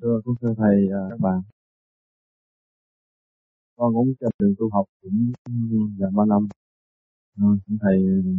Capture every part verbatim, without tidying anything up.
Thưa, cũng thưa thầy à, các bạn, con cũng trên đường tu học cũng gần ba năm. À, cũng thầy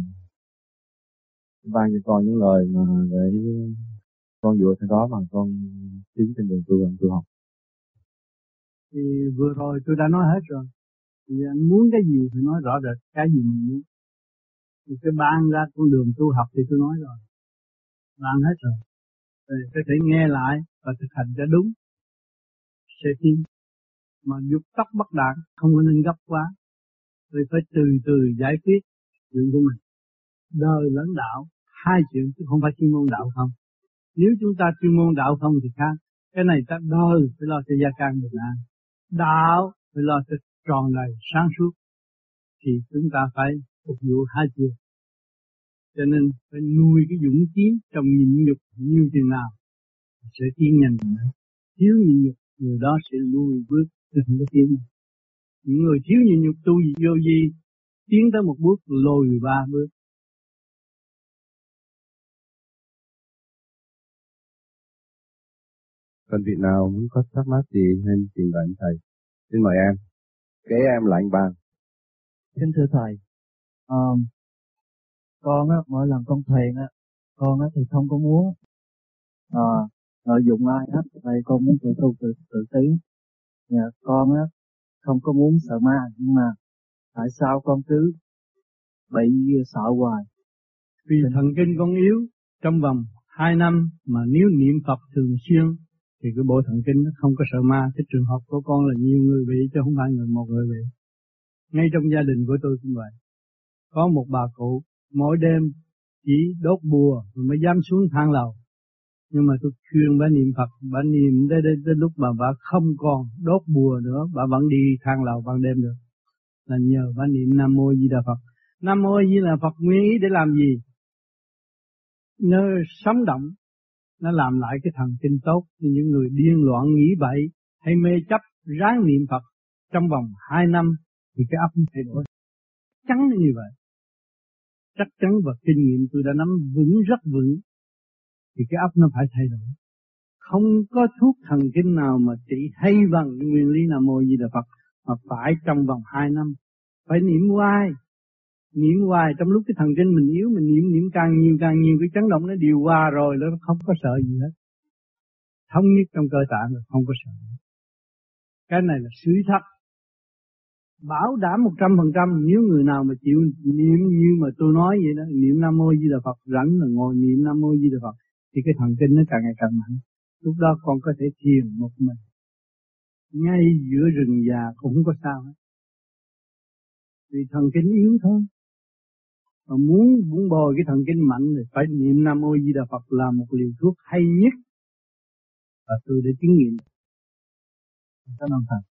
ban cho con những lời mà để con dựa theo đó mà con tiến trên đường tu tu học. Thì vừa rồi tôi đã nói hết rồi. Thì anh muốn cái gì thì nói rõ rệt cái gì mình muốn. Thì cái ban ra con đường tu học thì tôi nói rồi, ban hết rồi. Rồi có thể nghe lại và thực hành cho đúng, sẽ tiến. Mà dục tốc bất đạt, không có nên gấp quá. Rồi phải từ từ giải quyết chuyện của mình. Đời lẫn đạo, hai chuyện chứ không phải chuyên môn đạo không. Nếu chúng ta chuyên môn đạo không thì khác. Cái này ta đời phải lo cho gia can bình an. Đạo phải lo cho tròn đầy sáng suốt. Thì chúng ta phải phục vụ hai chiều. Cho nên phải nuôi cái dũng khí trong nhịn nhục như thế nào sẽ tiến nhanh. Thiếu nhịn nhục, người đó sẽ lùi bước chứ không có tiến. Những người thiếu nhịn nhục tu gì vô gì, tiến tới một bước lùi ba bước. Còn vị nào muốn có thắc mắc gì nên trình bày thầy. Xin mời em. Kế em là anh Ban. Kính thưa thầy, um, con á, mỗi lần con thiền á, con á thì không có muốn uh, lợi dụng ai hết, tại con muốn tự tu tự, tự tiến. Nhà con á, không có muốn sợ ma, nhưng mà tại sao con cứ bị sợ hoài? Vì thần kinh con yếu, trong vòng hai năm mà nếu niệm Phật thường xuyên thì cái bộ thần kinh nó không có sợ ma. Cái trường hợp của con là nhiều người bị chứ không phải người một người bị. Ngay trong gia đình của tôi cũng vậy. Có một bà cụ mỗi đêm chỉ đốt bùa rồi mới dám xuống thang lầu. Nhưng mà tôi khuyên bà niệm Phật, bà niệm đến, đến, đến lúc mà bà không còn đốt bùa nữa, bà vẫn đi thang lầu ban đêm được. Là nhờ bà niệm Nam Mô Di Đà Phật. Nam Mô Di Đà Phật nguyên ý để làm gì? Nó sống động, nó làm lại cái thần kinh tốt. Thì những người điên loạn nghĩ bậy hay mê chấp ráng niệm Phật trong vòng hai năm thì cái óc nó thay đổi. Chắn như vậy. Chắc chắn và kinh nghiệm tôi đã nắm vững rất vững. Thì cái óc nó phải thay đổi. Không có thuốc thần kinh nào mà trị hay bằng nguyên lý Nam Mô Di Đà Phật mà phải trong vòng hai năm. Phải niệm hoài. Niệm hoài trong lúc cái thần kinh mình yếu, mình niệm niệm càng nhiều càng nhiều, cái chấn động nó điều qua rồi, nó không có sợ gì hết. Thống nhất trong cơ tạng là không có sợ. Cái này là sự thật. Bảo đảm một trăm phần trăm nếu người nào mà chịu niệm như mà tôi nói vậy đó, niệm Nam Mô Di Đà Phật, rảnh là ngồi niệm Nam Mô Di Đà Phật, thì cái thần kinh nó càng ngày càng mạnh. Lúc đó con có thể thiền một mình, ngay giữa rừng già cũng không có sao hết. Vì thần kinh yếu thôi. Mà muốn muốn bồi cái thần kinh mạnh thì phải niệm Nam Mô Di Đà Phật là một liều thuốc hay nhất. Và tôi đã chứng nghiệm. Cảm ơn thầy.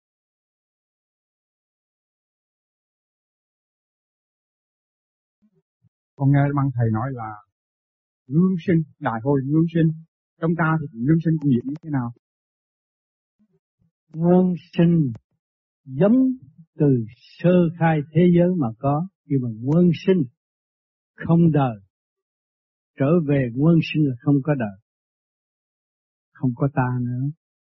Con nghe băng thầy nói là lương sinh, đại hội lương sinh. Trong ta thì lương sinh có nghĩa như thế nào? Lương sinh giống từ sơ khai thế giới mà có. Nhưng mà nguyên sinh không đời. Trở về nguyên sinh là không có đời. Không có ta nữa.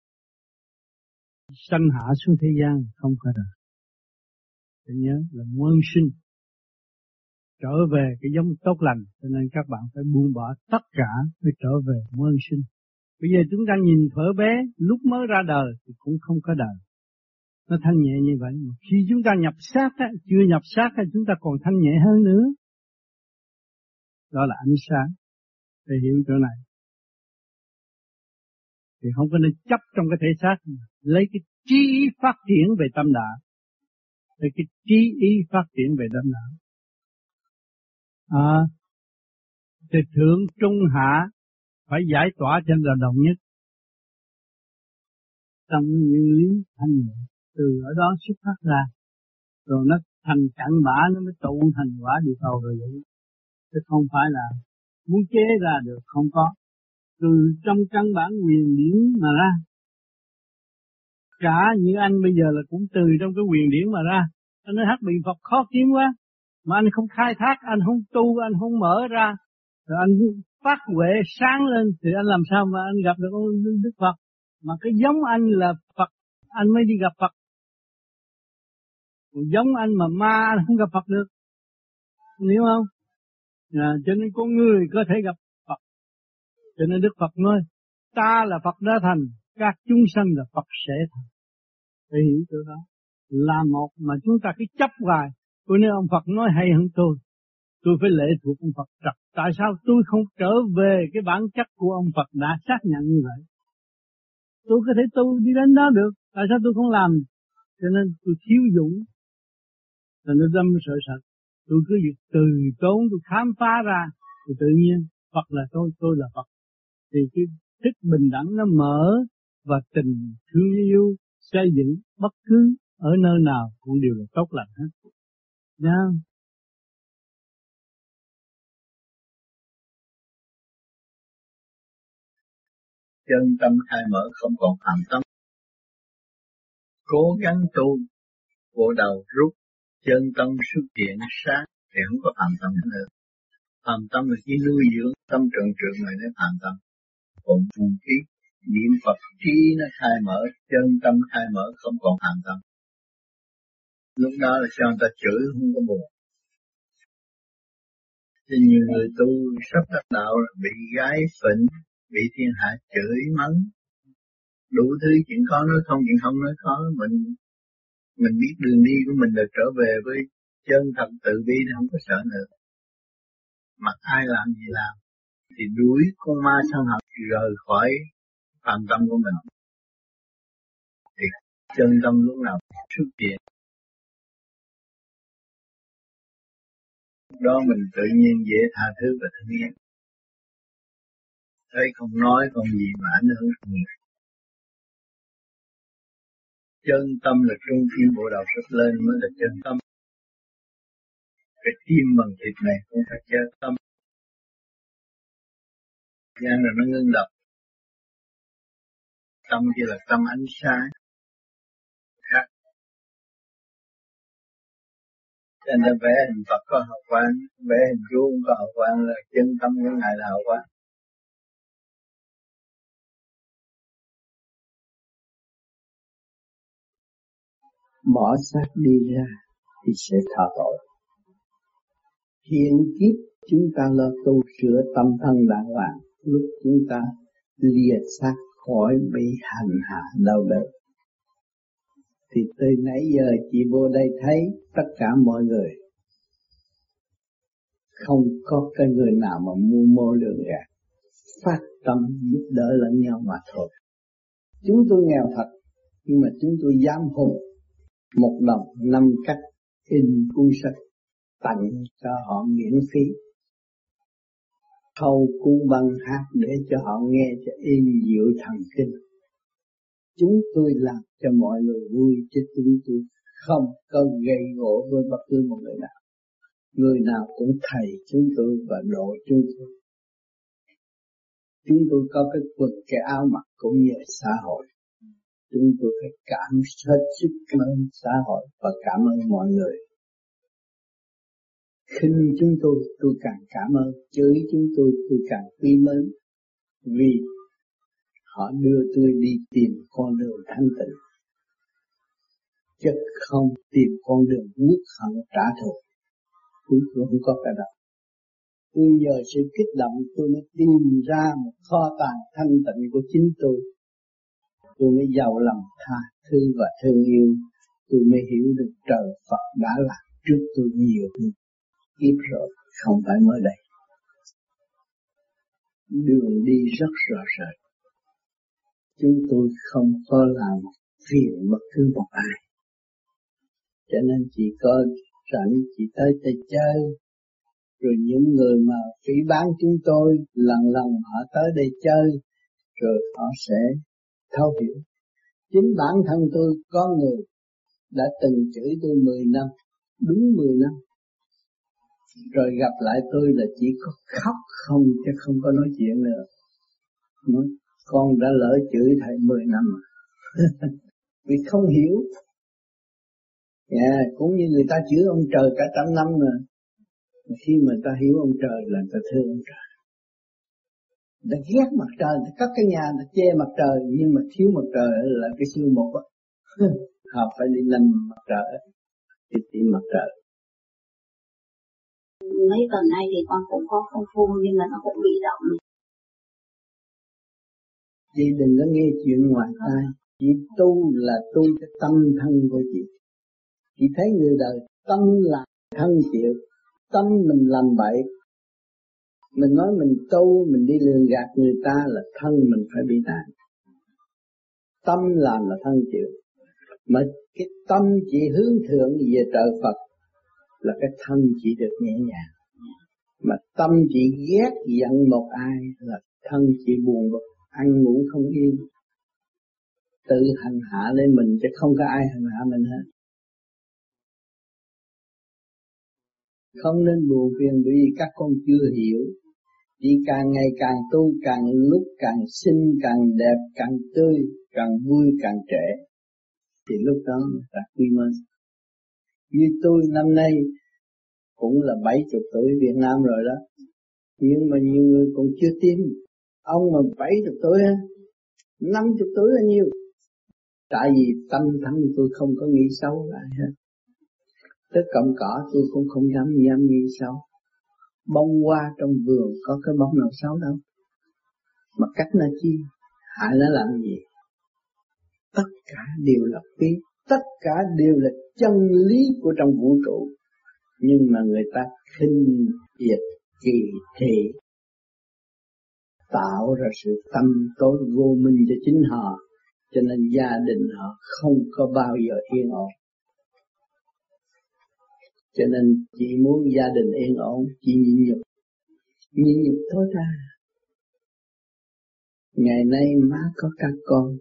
Sanh hạ xuống thế gian không có đời. Phải nhớ là nguyên sinh. Trở về cái giống tốt lành. Cho nên các bạn phải buông bỏ tất cả để trở về nguyên sinh. Bây giờ chúng ta nhìn thuở bé lúc mới ra đời thì cũng không có đời. Nó thanh nhẹ như vậy. Mà khi chúng ta nhập xác á, chưa nhập xác á, chúng ta còn thanh nhẹ hơn nữa. Đó là ánh sáng. Để hiểu chỗ này. Thì không có nên chấp trong cái thể xác. Lấy cái trí ý phát triển về tâm đạo. Lấy cái trí ý phát triển về tâm đạo. À, thì thượng trung hạ phải giải tỏa cho là đồng nhất. Trong nguyên lý thanh nhẹ. Từ ở đó xuất phát ra. Rồi nó thành cặn bã, nó mới tụ thành quả địa cầu rồi vậy. Chứ không phải là muốn chế ra được, không có. Từ trong căn bản quyền điển mà ra. Cả như anh bây giờ là cũng từ trong cái quyền điển mà ra. Anh nói hát bị Phật khó kiếm quá. Mà anh không khai thác, anh không tu, anh không mở ra. Rồi anh phát huệ sáng lên thì anh làm sao mà anh gặp được Đức Phật. Mà cái giống anh là Phật, anh mới đi gặp Phật. Còn giống anh mà ma anh không gặp Phật được. Hiểu không? À, cho nên con người có thể gặp Phật. Cho nên Đức Phật nói, ta là Phật đã thành, các chúng sanh là Phật sẽ thành. Phải hiểu chỗ đó. Là một mà chúng ta cứ chấp hoài. Tôi nói ông Phật nói hay hơn tôi, tôi phải lệ thuộc ông Phật. Tại sao tôi không trở về cái bản chất của ông Phật đã xác nhận như vậy? Tôi có thể tu đi đến đó được, tại sao tôi không làm? Cho nên tôi thiếu dũng, rồi nó đâm sợ sợ. Tôi cứ việc từ tốn, tôi khám phá ra, thì tự nhiên Phật là tôi, tôi là Phật. Thì cái thức bình đẳng nó mở, và tình thương yêu xây dựng bất cứ ở nơi nào cũng đều là tốt lành hết. Nha. Chân tâm khai mở không còn phạm tâm. Cố gắng tu, bộ đầu rút, chân tâm xuất hiện sáng thì không có phạm tâm nữa. Phạm tâm là chỉ nuôi dưỡng tâm trượng trượng này để phạm tâm. Còn phù khí, niệm Phật trí nó khai mở, chân tâm khai mở không còn phạm tâm. Lúc đó là cho người ta chửi không có buồn. Thì nhiều người tu sắp đắc đạo bị gái phỉnh, bị thiên hạ chửi mắng, đủ thứ chuyện có nói không, chuyện không nói có. Mình mình biết đường đi của mình là trở về với chân thật tự bi, không có sợ nữa. Mặc ai làm gì làm thì đuổi con ma sân hận rời khỏi phạm tâm của mình. Thì chân tâm lúc nào xuất hiện, đó mình tự nhiên dễ tha thứ và thương yêu. Thấy không nói còn gì mà ảnh hưởng nhiều. Chân tâm là trung tâm bộ đầu xuất lên mới là chân tâm. Cái tim bằng thịt này không phải chân tâm. Gan là nó ngưng đập. Tâm chỉ là tâm ánh sáng. Khác. Cho nên vẽ hình Phật có hào quang, vẽ hình Chúa cũng có hào quang, là chân tâm của Ngài là hào quang. Bỏ xác đi ra thì sẽ thọ tội. Hiện kiếp chúng ta lo tu sửa tâm thân đàng hoàng, lúc chúng ta lìa xác khỏi bị hành hạ đau đớn. Thì từ nãy giờ chị vô đây thấy tất cả mọi người không có cái người nào mà mưu mô lường gạt, phát tâm giúp đỡ lẫn nhau mà thôi. Chúng tôi nghèo thật, nhưng mà chúng tôi dám hùng một đồng năm cách in cuốn sách tặng cho họ miễn phí, thâu cuốn băng hát để cho họ nghe cho êm dịu thần kinh. Chúng tôi làm cho mọi người vui, chứ chúng tôi không có gây gỗ với bất cứ một người nào. Người nào cũng thầy chúng tôi và độ chúng tôi. Chúng tôi có cái quần cái áo mặc cũng nhờ xã hội. Chúng tôi phải cảm hết sức cảm ơn xã hội và cảm ơn mọi người. Khinh chúng tôi, tôi càng cảm ơn. Chửi chúng tôi, tôi càng quý mến. Vì họ đưa tôi đi tìm con đường thanh tịnh, chứ không tìm con đường uất hận trả thù. Tôi không có cái đó. Tôi nhờ sự kích động tôi mới tìm ra một kho tàng thanh tịnh của chính tôi. Tôi mới giàu lòng tha thứ và thương yêu. Tôi mới hiểu được trời Phật đã làm trước tôi nhiều hơn kiếp rồi, không phải mới đây. Đường đi rất rõ rệt. Chúng tôi không có làm phiền bất cứ một ai. Cho nên chỉ có rảnh chỉ tới đây chơi. Rồi những người mà phỉ báng chúng tôi lần lần họ tới đây chơi, rồi họ sẽ thấu hiểu. Chính bản thân tôi có người đã từng chửi tôi mười năm, đúng mười năm. Rồi gặp lại tôi là chỉ có khóc không, chứ không có nói chuyện nữa. Nói, con đã lỡ chửi thầy mười năm mà. Vì không hiểu. Yeah, cũng như người ta chửi ông trời cả trăm năm rồi. Khi mà ta hiểu ông trời là ta thương ông trời. ta ghét mặt trời, ta cất cái nhà ta che mặt trời, nhưng mà thiếu mặt trời là cái siêu mục á. Họ phải đi làm mặt trời, đi tìm mặt trời. Mấy tuần nay thì con cũng có công phu nhưng mà nó cũng bị động. Chị đừng có nghe chuyện ngoài tai, chị tu là tu cái tâm thân của chị. Chị thấy người đời tâm là thân chịu, tâm mình làm bậy, mình nói mình tu, mình đi lường gạt người ta là thân mình phải bị nạn. Tâm làm là thân chịu, mà cái tâm chỉ hướng thượng về trời Phật là cái thân chỉ được nhẹ nhàng. Mà tâm chỉ ghét giận một ai là thân chỉ buồn bực, ăn ngủ không yên, tự hành hạ lên mình chứ không có ai hành hạ mình hết. Không nên buồn phiền bởi vì các con chưa hiểu. Chỉ càng ngày càng tu, càng lúc càng xinh, càng đẹp, càng tươi, càng vui, càng trẻ, thì lúc đó ta quy mơ. Như tôi năm nay cũng là bảy chục tuổi Việt Nam rồi đó, nhưng mà nhiều người còn chưa tin. Ông mà bảy chục tuổi á, năm chục tuổi là nhiều. Tại vì tâm thân tôi không có nghĩ xấu lại hết. Tới cọng cỏ tôi cũng không dám dám nghĩ xấu. Bông hoa trong vườn có cái bông nào xấu đâu, mà cách nó chi, hại nó làm gì? Tất cả đều là biết, tất cả đều là chân lý của trong vũ trụ. Nhưng mà người ta khinh diệt kỳ thị, tạo ra sự tâm tối vô minh cho chính họ, cho nên gia đình họ không có bao giờ yên ổn. Cho nên chị muốn gia đình yên ổn, chị nhịn nhục, nhịn nhục thôi ra. Ngày nay má có các con,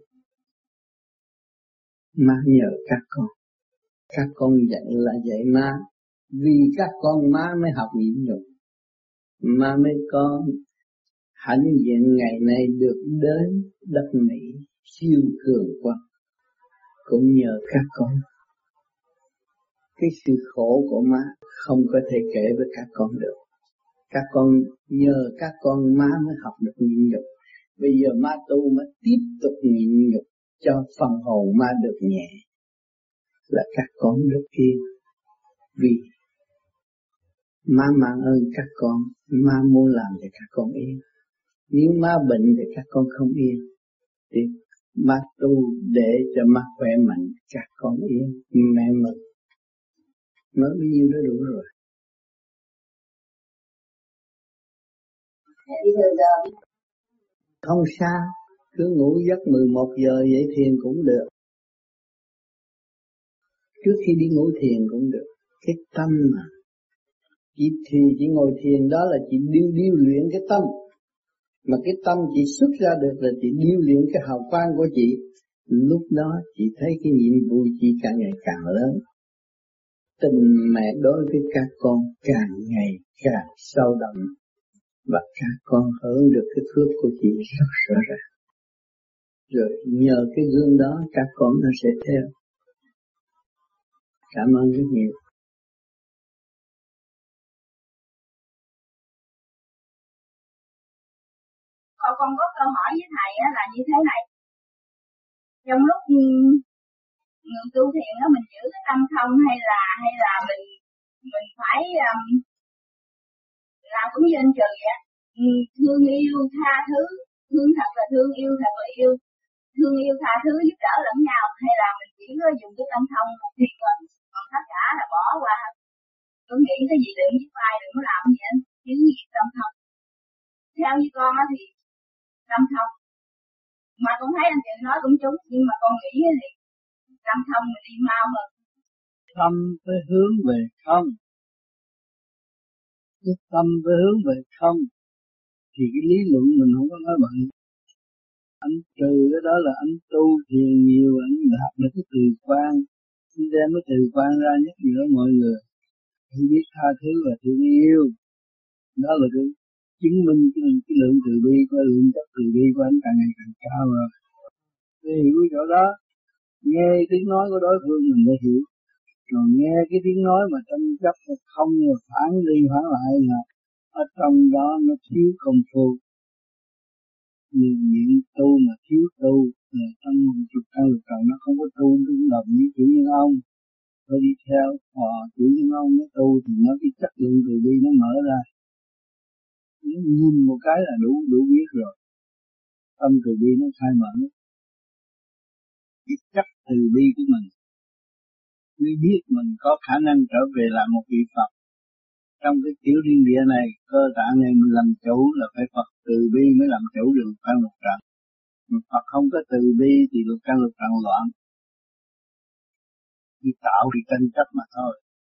má nhờ các con, các con dạy là dạy má, vì các con má mới học nhịn nhục, má mới có hãnh diện ngày nay được đến đất Mỹ siêu cường quốc, cũng nhờ các con. Cái sự khổ của má không có thể kể với các con được. Các con nhờ các con má mới học được nhịn nhục. Bây giờ má tu mới tiếp tục nhịn nhục cho phần hồn má được nhẹ, là các con được yên. Vì má mang ơn các con, má muốn làm cho các con yên. Nếu má bệnh thì các con không yên, thì má tu để cho má khỏe mạnh, các con yên, mẹ mừng. Nói bao nhiêu đó đủ rồi. Không sao, cứ ngủ giấc mười một giờ dậy thiền cũng được. Trước khi đi ngủ thiền cũng được. Cái tâm mà chị thì chị ngồi thiền đó là chị điêu điêu luyện cái tâm. Mà cái tâm chị xuất ra được là chị điêu luyện cái hào quang của chị. Lúc đó chị thấy cái nhiệm vụ chị càng ngày càng lớn. Tình mẹ đối với các con càng ngày càng sâu đậm, và các con hưởng được cái phước của chị rất rõ ràng. Rồi nhờ cái gương đó các con nó sẽ theo. Cảm ơn rất nhiều. Con con có câu hỏi với thầy là như thế này. Trong lúc người tu thiền đó, mình giữ cái tâm không hay là hay là mình mình phải um, làm cũng như anh Trừ vậy, thương yêu tha thứ, thương thật là thương, yêu thật là yêu, thương yêu tha thứ giúp đỡ lẫn nhau, hay là mình chỉ có dùng cái tâm thông thiền thôi, còn tất cả là bỏ qua. Tôi nghĩ cái gì đừng giúp ai, đừng có làm gì anh, chứ gì tâm thông. Theo như con á thì tâm thông, mà con thấy anh Trừ nói cũng đúng, nhưng mà con nghĩ thì tâm thông mình đi mau hơn. Tâm phải hướng về không, cái tâm phải hướng về không, thì cái lý luận mình không có nói bậy. Anh Trừ cái đó là anh tu thiền nhiều, anh đạt được cái từ quan, anh đem cái từ quan ra nhắc nhở mọi người. Anh biết tha thứ và thương yêu, đó là cái chứng minh cái, cái lượng từ bi, cái lượng chất từ bi của anh càng ngày càng cao rồi. Để hiểu cái chỗ đó, nghe tiếng nói của đối phương mình mới hiểu. Rồi nghe cái tiếng nói mà tranh chấp không, phản đi phản lại là ở trong đó nó thiếu công phu. Người nghiện tu mà thiếu tu, là trong trục căn lục trần nó không có tu, nó cũng đồng như chủ nhân ông. Tôi đi theo họ chủ nhân ông nó tu thì nó cái chất lượng từ bi nó mở ra. Nó nhìn một cái là đủ đủ biết rồi. Tâm từ bi nó khai mở. Cái chất từ bi của mình. Mới biết mình có khả năng trở về làm một vị Phật. Trong cái tiểu thiên địa này, cơ tạng này mình làm chủ là phải Phật từ bi mới làm chủ được lục căn lục trần. Phật không có từ bi thì lục căn lục trần loạn. Chỉ tạo thì tranh chấp mà thôi.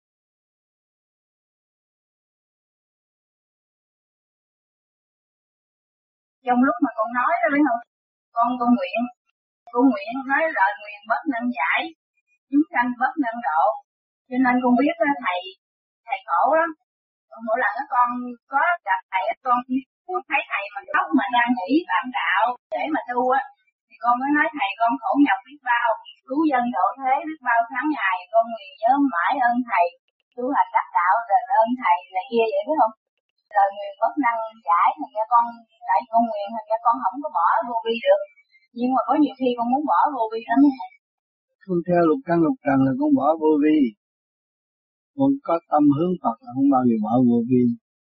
Trong lúc mà con nói đó phải không? Con con nguyện, con nguyện nói lời nguyện bất năng giải, chúng sanh bất năng độ. Cho nên con biết đó, thầy, thầy khổ lắm. Mỗi lần đó con có gặp thầy, con muốn thấy thầy mà khóc mà đang nghĩ bạn đạo để mà tu á, thì con mới nói thầy con khổ nhọc biết bao, cứu dân độ thế biết bao tháng ngày, con nguyện nhớ mãi ơn thầy, tu hành đắc đạo đền ơn thầy này kia vậy phải không? Lời nguyện bất năng giải thành ra con, tại con nguyện thành ra con không có bỏ vô vi được, nhưng mà có nhiều khi con muốn bỏ vô vi lắm. Không theo lục căn lục trần là con bỏ vô vi. Con có tâm hướng Phật là không bao giờ bỏ vô vi.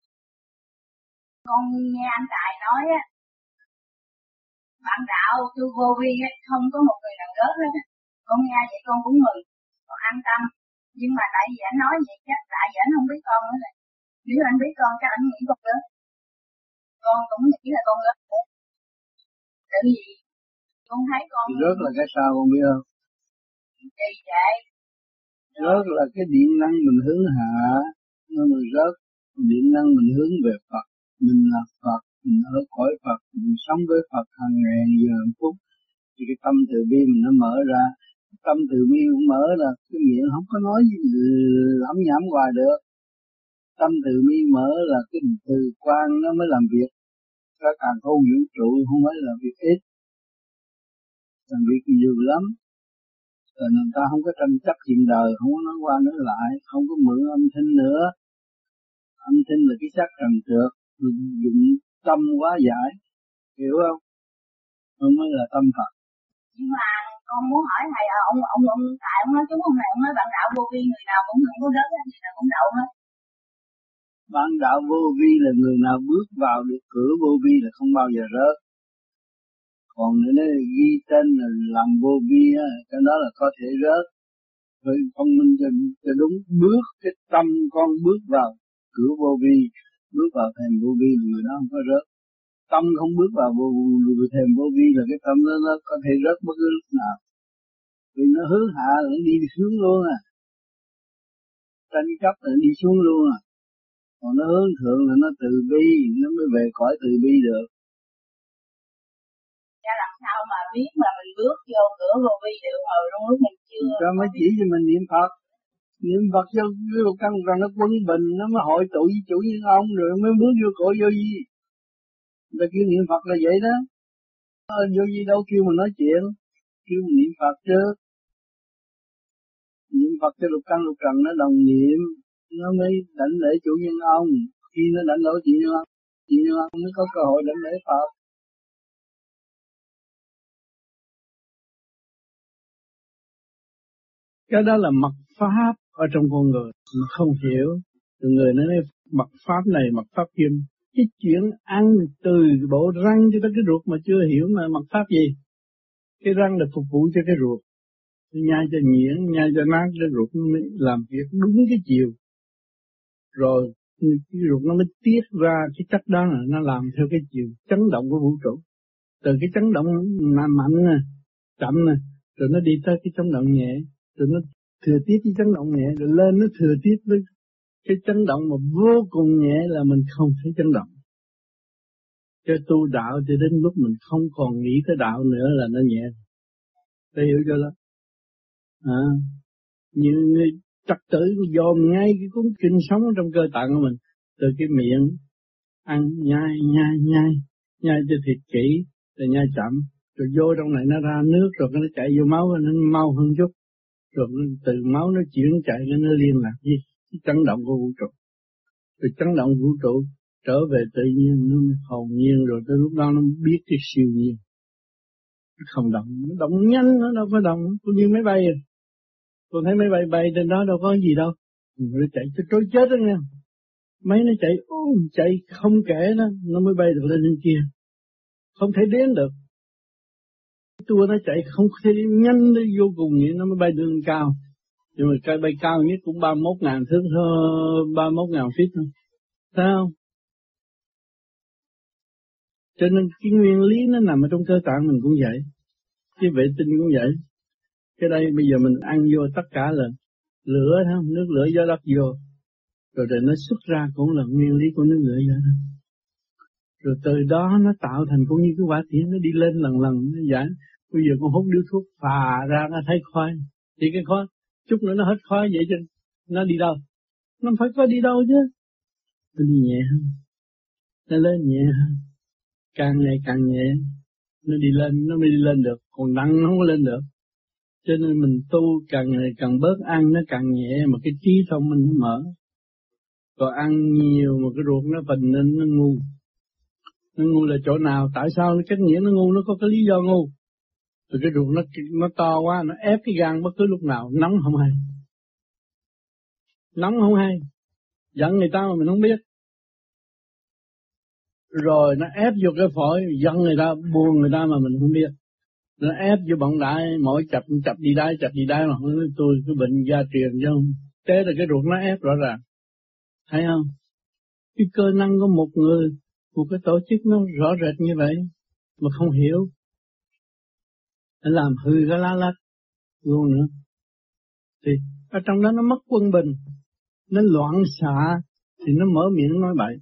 Con nghe anh Tài nói á, bạn đạo tu vô vi á, không có một người nào rớt hết á. Con nghe vậy con cũng mừng, con an tâm. Nhưng mà tại vì anh nói vậy chắc tại vì anh không biết con nữa rồi. Nếu anh biết con chắc anh nghĩ con rớt. Con cũng nghĩ là con rớt. Tại vì con thấy con... Rớt là cái sao con biết không? Kỳ vậy. Rớt là cái điện năng mình hướng hạ, nó mình rớt. Điện năng mình hướng về Phật. Mình là Phật, mình ở cõi Phật, mình sống với Phật hàng ngày giờ phút. Thì cái tâm từ bi mình nó mở ra. Tâm từ bi cũng mở ra, cái miệng không có nói gì lắm nhảm hoài được. Tâm từ bi mở là cái từ quan nó mới làm việc. Các càng không vũ trụ không phải là việc ít. Làm việc nhiều lắm. Rồi người ta không có tranh chấp chuyện đời, không có nói qua nói lại, không có mượn âm thanh nữa. Âm thanh là cái xác trần trượt, dùng tâm quá giải, hiểu không? Không mới là tâm Phật. Nhưng mà con muốn hỏi thầy, ông ông ông tại ông nói chúng ông này, ông nói bạn đạo vô vi người nào cũng không có rớt, người nào cũng đậu hết. Bạn đạo vô vi là người nào bước vào được cửa vô vi là không bao giờ rớt. Còn nữa nó ghi tên là làm vô vi á, cái đó là có thể rớt. Rồi con minh cho, cho đúng bước cái tâm con bước vào cửa vô vi, bước vào thềm vô vi là người đó không có rớt. Tâm không bước vào vô, vô thềm vô vi là cái tâm đó nó có thể rớt bất cứ lúc nào. Vì nó hướng hạ là nó đi xuống luôn à. Tranh chấp là nó đi xuống luôn à. Còn nó hướng thượng là nó từ bi, nó mới về cõi từ bi được. Ra làm sao mà biết mà mình bước vô cửa vô vi được hồi trong lúc mình chưa... Cho mới chỉ cho mình niệm Phật. Niệm Phật cho cái lục căn rằng nó quân bình, nó mới hội tụ với chủ nhân ông rồi mới bước vô cõi vô vi. Người ta kêu niệm Phật là vậy đó. Vô vi đâu kêu mình nói chuyện, kêu mình niệm Phật trước. Niệm Phật cho lục căn lục trần nó đồng niệm, nó mới đảnh lễ chủ nhân ông. Khi nó đảnh lễ chủ nhân ông, chủ nhân ông mới có cơ hội đảnh lễ Phật. Cái đó là mật pháp ở trong con người mà không hiểu. Từ người nói mật pháp này, mật pháp kia. Cái chuyện ăn từ bộ răng cho tới cái ruột mà chưa hiểu mà mật pháp gì. Cái răng là phục vụ cho cái ruột. Nhai cho nhuyễn, nhai cho nát, cái ruột nó mới làm việc đúng cái chiều. Rồi cái ruột nó mới tiết ra cái chất đó là nó làm theo cái chiều chấn động của vũ trụ. Từ cái chấn động mạnh nè, chậm nè, rồi nó đi tới cái chấn động nhẹ. Rồi nó thừa tiếp cái chấn động nhẹ, rồi lên nó thừa tiếp với cái chấn động mà vô cùng nhẹ là mình không thấy chấn động. Cho tu đạo cho đến lúc mình không còn nghĩ tới đạo nữa là nó nhẹ. Tôi hiểu cho đó. À, như người trật tự dòm ngay cái cuốn kinh sống trong cơ tạng của mình. Từ cái miệng, ăn, nhai, nhai, nhai, nhai cho thiệt kỹ, rồi nhai chậm. Rồi vô trong này nó ra nước, rồi nó chạy vô máu, nó mau hơn chút. Rồi từ máu nó chuyển chạy, nó liên lạc với cái chấn động của vũ trụ. Rồi chấn động vũ trụ trở về tự nhiên, nó hồn nhiên, rồi tới lúc đó nó biết cái siêu nhiên. Nó không động, nó động nhanh, nó đâu có động, cũng như máy bay. Tôi thấy máy bay bay trên đó đâu có gì đâu. Nó chạy cho trối chết đó nghe. Máy nó chạy, ô, chạy không kể nó, nó mới bay được lên trên kia. Không thể đến được. Tua nó chạy không thể nhanh đến vô cùng vậy, nó mới bay đường cao. Nhưng mà cái bay cao nhất cũng ba mươi mốt ngàn thước thôi, ba mươi mốt ngàn feet thôi. Sao? Cho nên cái nguyên lý nó nằm ở trong cơ tạng mình cũng vậy. Cái vệ tinh cũng vậy. Cái đây bây giờ mình ăn vô tất cả là lửa thôi, nước lửa gió đất vô. Rồi rồi nó xuất ra cũng là nguyên lý của nước lửa gió đất. Rồi từ đó nó tạo thành cũng như cái quả thiện, nó đi lên lần lần, nó giải. Bây giờ con hút điếu thuốc phà ra nó thấy khói. Thì cái khói, chút nữa nó hết khói vậy chứ nó đi đâu? Nó phải có đi đâu chứ. Nó đi nhẹ hơn. Nó lên nhẹ hơn. Càng ngày càng nhẹ. Nó đi lên, nó mới đi lên được. Còn nặng nó không có lên được. Cho nên mình tu càng ngày càng bớt ăn nó càng nhẹ, mà cái trí thông minh nó mở. Còn ăn nhiều mà cái ruột nó phình nên nó ngu. Nó ngu là chỗ nào? Tại sao nó cách nghĩa nó ngu? Nó có cái lý do ngu. Rồi cái ruột nó nó to quá, nó ép cái gan bất cứ lúc nào, nóng không hay. Nóng không hay. Giận người ta mà mình không biết. Rồi nó ép vô cái phổi, giận người ta, buồn người ta mà mình không biết. Nó ép vô bọng đại, mỗi chập chập đi đái, chập đi đái mà không nói tôi cái bệnh gia truyền chứ không. Thế là cái ruột nó ép rõ ràng. Thấy không? Cái cơ năng của một người, một cái tổ chức nó rõ rệt như vậy, mà không hiểu. Nó làm hư cái lá lách luôn nữa. Thì ở trong đó nó mất quân bình, nó loạn xạ, thì nó mở miệng nói bậy.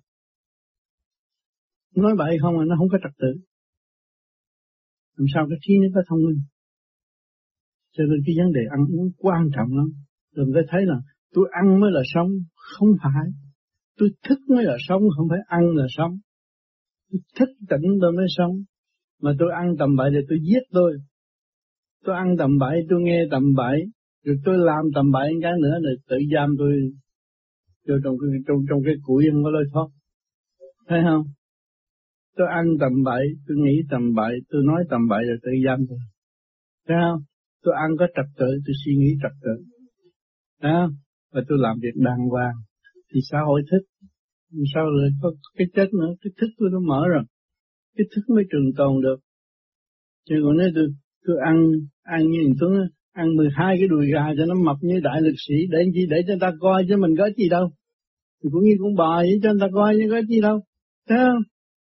Nói bậy không mà nó không có trật tự. Làm sao cái trí nó có thông minh. Cho nên cái vấn đề ăn uống quan trọng lắm. Đừng có thấy là tôi ăn mới là sống. Không phải. Tôi thức mới là sống, không phải ăn là sống. Tôi thức tỉnh tôi mới sống. Mà tôi ăn tầm bậy thì tôi giết tôi. Tôi ăn tầm bậy, tôi nghe tầm bậy, rồi tôi làm tầm bậy cái nữa là tự giam tôi vô trong cái, trong, trong cái củi không có lối thoát. Thấy không? Tôi ăn tầm bậy, tôi nghĩ tầm bậy, tôi nói tầm bậy rồi tự giam tôi. Thấy không? Tôi ăn có trật tự, tôi suy nghĩ trật tự. Thấy không? Và tôi làm việc đàng hoàng. Thì xã hội thích. Sao lại có cái chết nữa? Cái thức tôi nó mở rồi. Cái thức mới trường tồn được. Chứ còn nếu tôi, tôi ăn, ăn như thằng Tuấn, ăn mười hai cái đùi gà cho nó mập như đại lực sĩ, để chi? Để cho người ta coi chứ mình có gì đâu. Thì cũng như con bò vậy cho người ta coi chứ có gì đâu. Thấy không?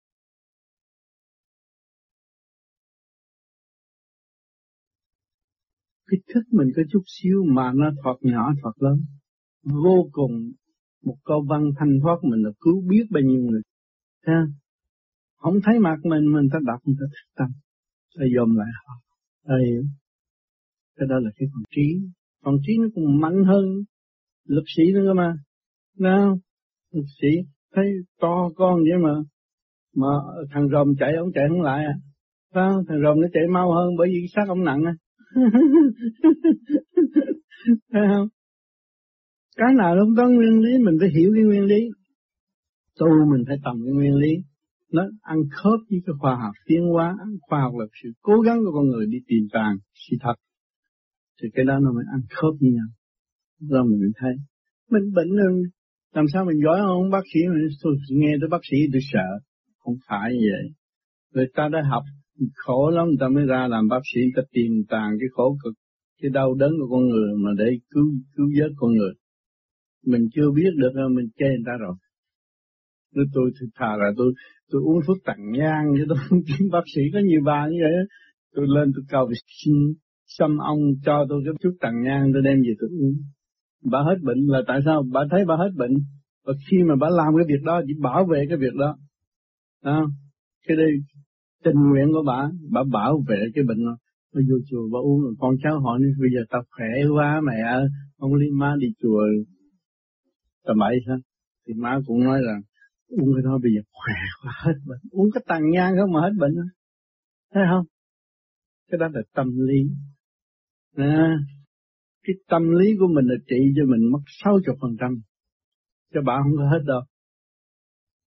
Cái thức mình có chút xíu mà nó thoạt nhỏ thoạt lớn. Vô cùng một câu văn thanh thoát mình là cứu biết bao nhiêu người. Thấy không? Không thấy mặt mình, mình ta đọc, mình ta thức tâm. Ta dòm lại họ. Ta hiểu. Cái đó là cái phần trí. Phần trí nó cũng mạnh hơn lực sĩ nữa cơ mà. Nào, lực sĩ thấy to con vậy mà. Mà thằng rồng chạy, ông chạy không lại à. Sao? Thằng rồng nó chạy mau hơn bởi vì xác ông nặng à. Thấy không? Cái nào nó không có nguyên lý, mình phải hiểu cái nguyên lý. Tu mình phải tầm cái nguyên lý. Nó ăn khớp với cái khoa học tiến hóa. Khoa học là sự cố gắng của con người đi tìm tòi sự thật. Thì cái đó nó mới ăn khớp với nhau. Rồi mình thấy. Mình bệnh rồi, làm sao mình giỏi không? Bác sĩ mình tôi nghe tới bác sĩ tôi sợ. Không phải vậy. Người ta đã học khổ lắm, người ta mới ra làm bác sĩ, người ta tìm tàng cái khổ cực, cái đau đớn của con người mà để cứu cứu vớt con người. Mình chưa biết được mình chê người ta rồi. Nếu tôi thì thà là tôi tôi uống thuốc tặng nhang chứ tôi không kiếm bác sĩ có nhiều bà như vậy. Tôi lên tôi cầu xin xăm ông cho tôi cái thuốc tặng nhang tôi đem về tôi uống. Bà hết bệnh là tại sao? Bà thấy bà hết bệnh. Và khi mà bà làm cái việc đó chỉ bảo vệ cái việc đó. À, cái đây tình nguyện của bà, bà bảo vệ cái bệnh đó. Bà vô chùa bà uống rồi con cháu hỏi nên bây giờ tao khỏe quá mẹ ơi, không lý má đi chùa tầm bậy sao? Thì má cũng nói là uống cái đó bây giờ khỏe quá hết bệnh. Uống cái tàn nhang không mà hết bệnh đó. Thấy không? Cái đó là tâm lý. À, cái tâm lý của mình là trị cho mình mất sáu mươi phần trăm. Cho bà không có hết đâu.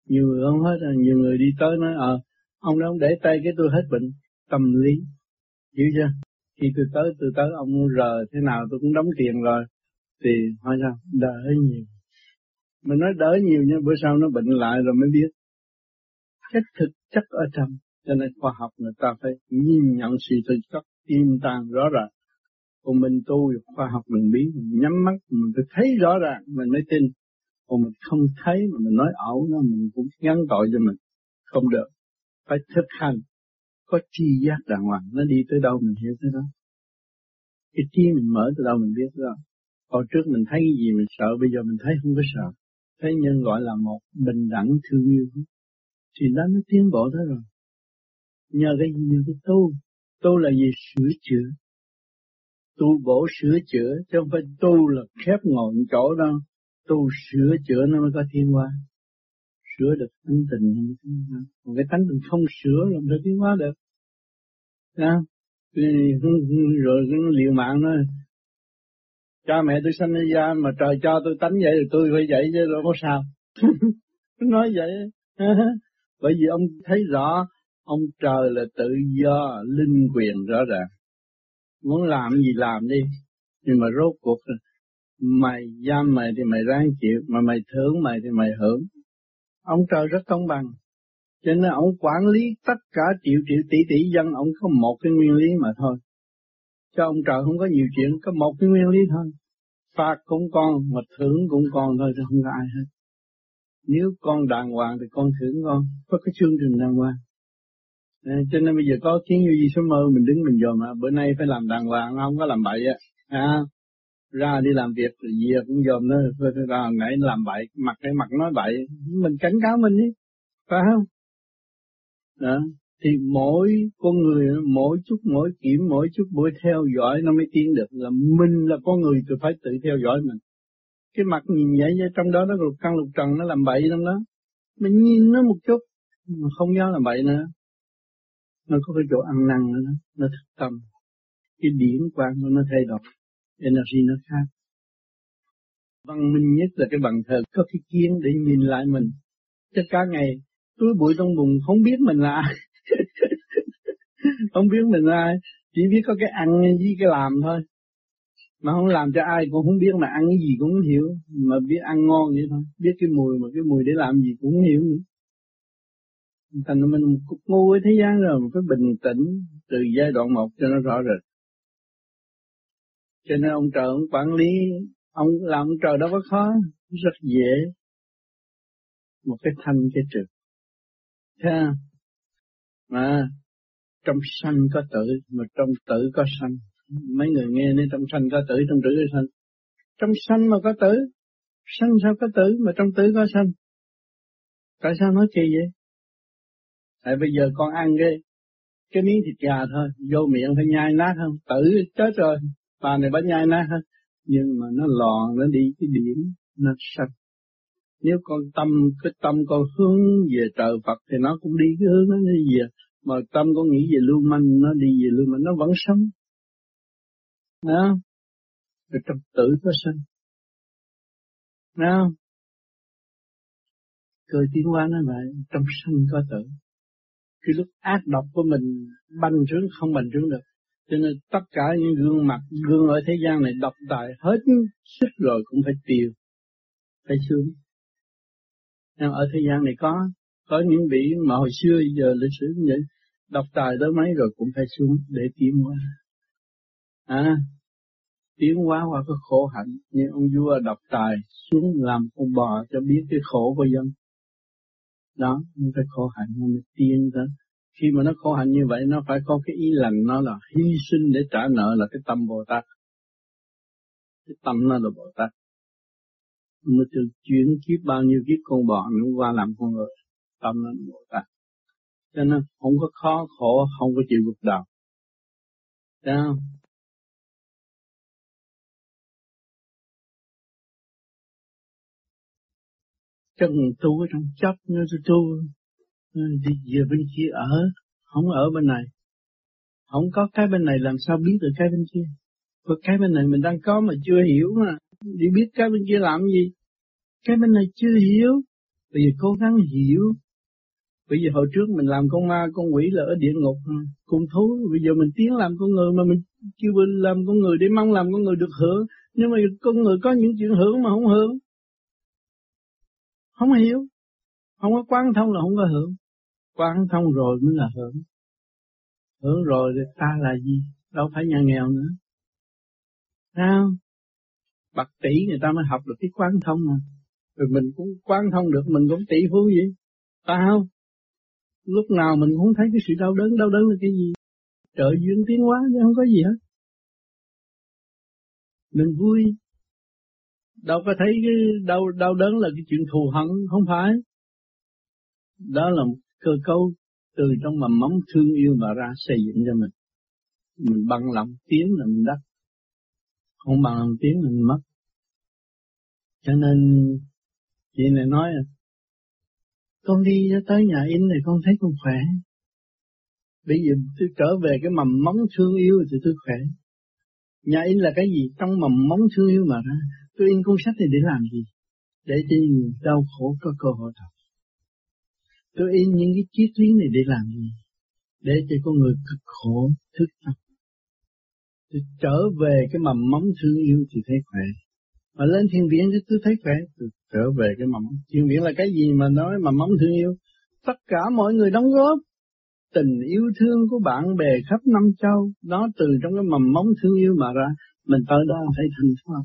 Nhiều người không hết, nhiều người đi tới nói ờ ông đó ông để tay cái tôi hết bệnh. Tâm lý, hiểu chưa? Khi tôi tới tôi tới ông rờ thế nào tôi cũng đóng tiền rồi, thì hỏi sao đỡ nhiều. Mình nói đỡ nhiều nhưng bữa sau nó bệnh lại rồi mới biết cái thực chất ở trong. Cho nên khoa học người ta phải nhìn nhận sự thực chất tiềm tàng rõ ràng. Còn mình tu khoa học mình biết, mình nhắm mắt mình phải thấy rõ ràng mình mới tin. Còn mình không thấy mà mình nói ẩu nó mình cũng gắn tội cho mình. Không được, phải thực hành. Có tri giác đàng hoàng, nó đi tới đâu mình hiểu tới đó. Cái trí mình mở từ đâu mình biết tới đó. Hồi trước mình thấy cái gì mình sợ, bây giờ mình thấy không có sợ. Thấy nhân gọi là một bình đẳng thương yêu. Thì đó nó tiến bộ tới rồi. Nhờ cái gì? Nhờ cái tu. Tu là gì? Sửa chữa. Tu bổ sửa chữa, chứ không phải tu là khép ngồi chỗ đâu. Tu sửa chữa nó mới có thiên hóa. Sửa được tánh tình. Còn cái tánh tình không sửa làm sao tiến hóa được. Đó. Rồi cái liều mạng nói cha mẹ tôi sanh ra mà trời cho tôi tánh vậy thì tôi phải vậy chứ đâu có sao. Nói vậy. Bởi vì ông thấy rõ ông trời là tự do, linh quyền rõ ràng. Muốn làm gì làm đi. Nhưng mà rốt cuộc mày giam mày thì mày ráng chịu, mà mày thưởng mày thì mày hưởng. Ông trời rất công bằng. Cho nên ông quản lý tất cả triệu triệu tỷ tỷ dân, ông có một cái nguyên lý mà thôi. Cho ông trời không có nhiều chuyện, có một cái nguyên lý thôi. Phạt cũng con, mà thưởng cũng con thôi, chứ không có ai hết. Nếu con đàng hoàng thì con thưởng con, có cái chương trình đàng hoàng. À, cho nên bây giờ có khiến như gì số mơ mình đứng mình dòm mà bữa nay phải làm đàng hoàng, không có làm bậy á. À, ra đi làm việc rồi về cũng dòm nó, ra nãy làm bậy, mặt cái mặt nói bậy, mình cảnh cáo mình đi, phải không? Đó. Thì mỗi con người, mỗi chút, mỗi kiểm, mỗi chút mỗi theo dõi nó mới tiến được. Là mình là con người thì phải tự theo dõi mình. Cái mặt nhìn vậy trong đó nó lục căn lục trần nó làm bậy trong đó. Mình nhìn nó một chút, mà không dám làm bậy nữa. Nó có cái chỗ ăn năn nữa, nó thực tâm. Cái điển quang của nó thay đổi, energy nó khác. Văn minh nhất là cái bằng thờ có cái kiến để nhìn lại mình. Chứ cả ngày túi bụi trong bụng không biết mình là ai. Không biết mình là ai, chỉ biết có cái ăn với cái làm thôi. Mà không làm cho ai cũng không biết, mà ăn cái gì cũng không hiểu. Mà biết ăn ngon vậy thôi, biết cái mùi, mà cái mùi để làm gì cũng không hiểu nữa. Thành ra mình một cục ngu ở thế gian rồi, mình phải bình tĩnh từ giai đoạn một cho nó rõ rệt. Cho nên ông trời ông quản lý, ông làm ông trời đâu có khó, rất dễ. Một cái thanh cái trực. Thế à? Mà trong sanh có tử, mà trong tử có sanh. Mấy người nghe nên trong sanh có tử, trong tử có sanh. Trong sanh mà có tử, sanh sao có tử, mà trong tử có sanh. Tại sao nói kỳ vậy? Tại bây giờ con ăn cái cái miếng thịt gà thôi, vô miệng phải nhai nát không? Tử chết rồi, bà này bà nhai nát hết. Nhưng mà nó lòn, nó đi cái điểm, nó sạch. Nếu con tâm, cái tâm con hướng về trời Phật thì nó cũng đi cái hướng nó đi về. Mà tâm con nghĩ về lưu manh, nó đi về lưu manh, nó vẫn sống. Đó. Rồi trong tử có sanh. Đó. Cơ tiến hóa nó vậy, trong sanh có tử. Cái lúc ác độc của mình bành trướng không bành trướng được. Cho nên tất cả những gương mặt, gương ở thế gian này độc tài hết sức rồi cũng phải tiêu, phải xuống. Nhưng ở thế gian này có, có những vị mà hồi xưa giờ lịch sử cũng vậy, độc tài tới mấy rồi cũng phải xuống để tiến hóa. À, tiến hóa qua cái khổ hạnh, như ông vua độc tài xuống làm con bò cho biết cái khổ của dân. Đó, nó phải khổ hạnh, nó mới tiến tới. Khi mà nó khổ hạnh như vậy, nó phải có cái ý lành, nó là hy sinh để trả nợ, là cái tâm Bồ Tát. Cái tâm nó là Bồ Tát. Nó từ chuyển kiếp bao nhiêu kiếp con bò, nó qua làm con người. Tâm nó là Bồ Tát. Cho nên không có khó khổ, không có chịu gục đầu. Thấy không? Chân tu ở trong chấp, nó tu, đi về bên kia ở, không ở bên này. Không có cái bên này làm sao biết được cái bên kia. Có cái bên này mình đang có mà chưa hiểu mà. Đi biết cái bên kia làm gì. Cái bên này chưa hiểu. Bây giờ cố gắng hiểu. Bây giờ hồi trước mình làm con ma, con quỷ là ở địa ngục, con thú. Bây giờ mình tiến làm con người mà mình kêu làm con người để mong làm con người được hưởng. Nhưng mà con người có những chuyện hưởng mà không hưởng. Không hiểu. Không có quán thông là không có hưởng. Quán thông rồi mới là hưởng. Hưởng rồi thì ta là gì? Đâu phải nhà nghèo nữa. Sao? Bạc tỷ người ta mới học được cái quán thông mà. Rồi mình cũng quán thông được, mình cũng tỷ phú vậy. Phải không? Lúc nào mình cũng thấy cái sự đau đớn, đau đớn là cái gì? Trợ duyên tiến hóa chứ không có gì hết. Mình vui. Đâu có thấy cái đau, đau đớn là cái chuyện thù hận, không phải. Đó là một cơ cấu từ trong mầm móng thương yêu mà ra xây dựng cho mình. Mình bằng lòng tiến là mình đắc. Không bằng lòng tiến là mình mất. Cho nên chị này nói con đi tới nhà in này con thấy con khỏe. Bây giờ tôi trở về cái mầm móng thương yêu thì tôi khỏe. Nhà in là cái gì? Trong mầm móng thương yêu mà ra. Tôi in cuốn sách này để làm gì? Để cho những người đau khổ có cơ hội học. Tôi in những cái triết lý này để làm gì? Để cho con người cực khổ thức tâm. Tôi trở về cái mầm móng thương yêu thì thấy khỏe. Mà lên thiền viện thì tôi thấy khỏe. Tôi trở về cái mầm móng. Thiền viện là cái gì mà nói mầm móng thương yêu? Tất cả mọi người đóng góp. Tình yêu thương của bạn bè khắp năm châu. Nó từ trong cái mầm móng thương yêu mà ra. Mình tới đó thấy thành pháp.